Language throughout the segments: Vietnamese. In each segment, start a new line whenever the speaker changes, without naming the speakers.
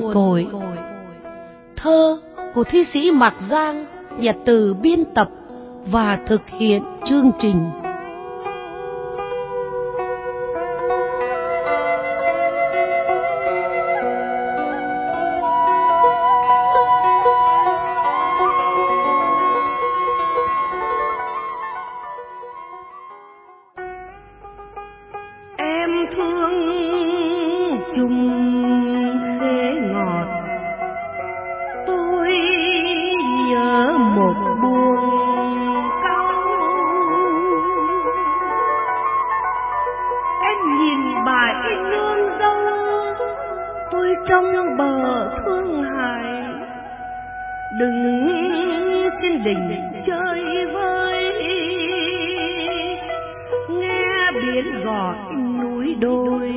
cội. Thơ của thi sĩ Mạc Giang, nhà từ biên tập và thực hiện chương trình.
Em thương chung khế ngọt, tôi nhớ một buồn câu. Em nhìn bãi nương dâu, tôi trong bờ thương hại, đứng trên đỉnh chơi vơi, nghe biển gọi núi đồi.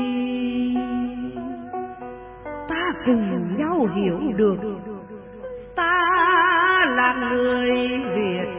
Ta cùng nhau hiểu được, ta là người Việt